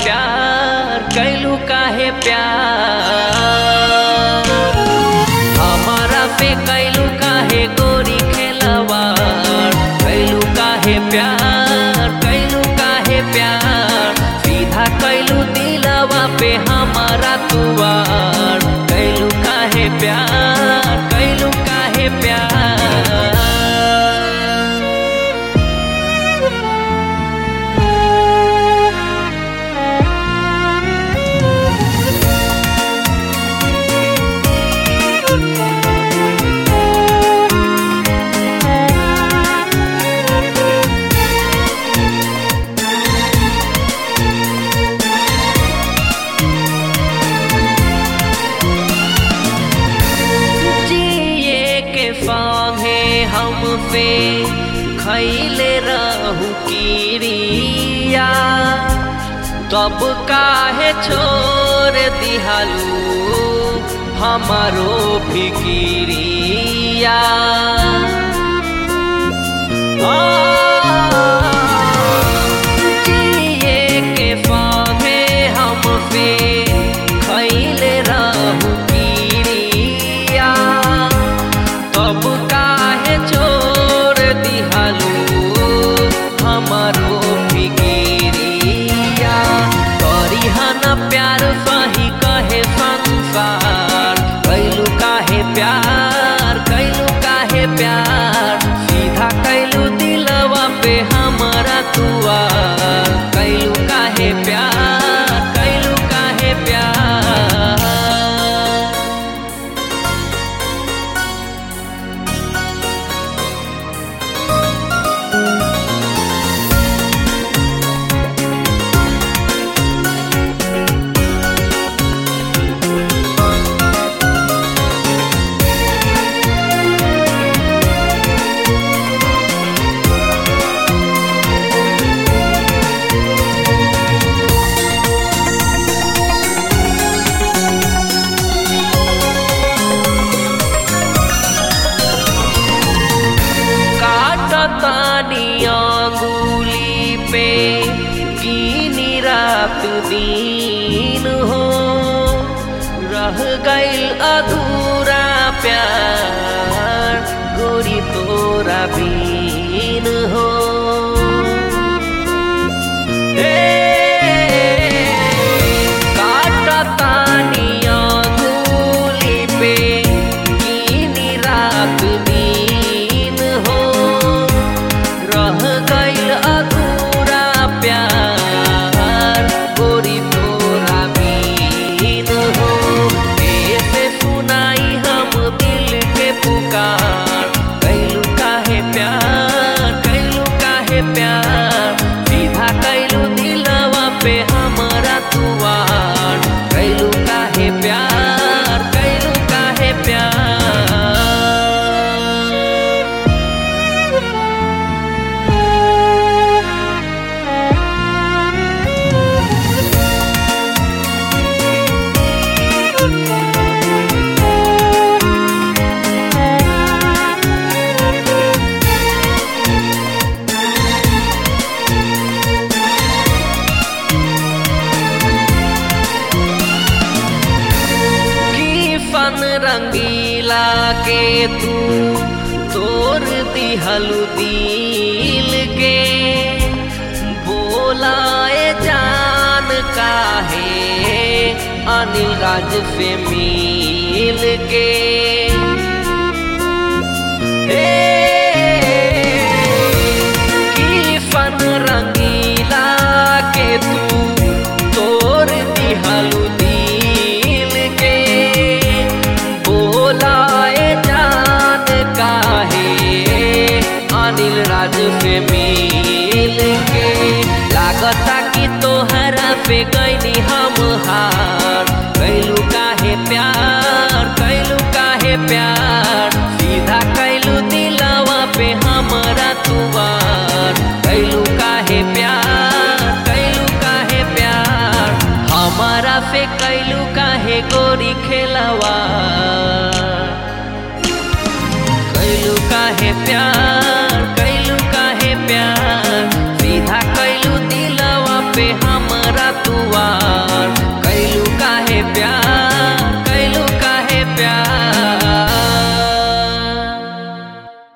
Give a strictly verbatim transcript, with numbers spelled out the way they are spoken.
प्यार कैलू काहे प्यार हमारा पे कैलू काहे गोरी खेलवार कैलू काहे प्यार कैलू काहे प्यार सीधा कैलू दिलवा पे हमारा तुवार कैलू काहे प्यार कैलू काहे प्यार। संगे हम पे खैले रहू किरिया तब काहे छोड़ दिहालू हमारो फिकिरिया जिए के संगे हम पे खैले रहू किरिया तब काहे छोड़ दिहालू हमारो फिकिरिया करिहना प्यार सही कहे संसार कैलू काहे प्यार कैलू काहे प्यार सीधा कैलू दिलवा पे हमारा तुवार कैलू काहे प्यार कैलू काहे प्यार। तानी अंगुली पे गिनी रात दिन हो रह गइल अधूरा प्यार गोरी तोरा बीन हो। काटा तानी अंगुली पे गिनी रात दिन हो रह गइल अधूरा प्यार गोरी तोरा बीन हो। ऐसे सुनाई हम दिल के पुकार कैलू काहे प्यार कैलू काहे प्यार सीधा कैलू दिलवा पे हमारा तुवार कैलू काहे प्यार कैलू काहे प्यार। रंगीला के तू तोड़ दिहलू दिल के बोलाए जान काहे अनिल राज से मिल के किफन रंगीला के तू तोड़ दिहलू दिल के बोलाए जान काहे अनिल राज से मिल के लागता कि तोहरा पे गईनी हम हार कैलू काहे प्यार कैलू काहे प्यार सीधा कैलू दिलवा पे हमारा तुवार कैलू काहे प्यार कैलू काहे प्यार हमारा पे कैलू काहे गोरी खेलवा।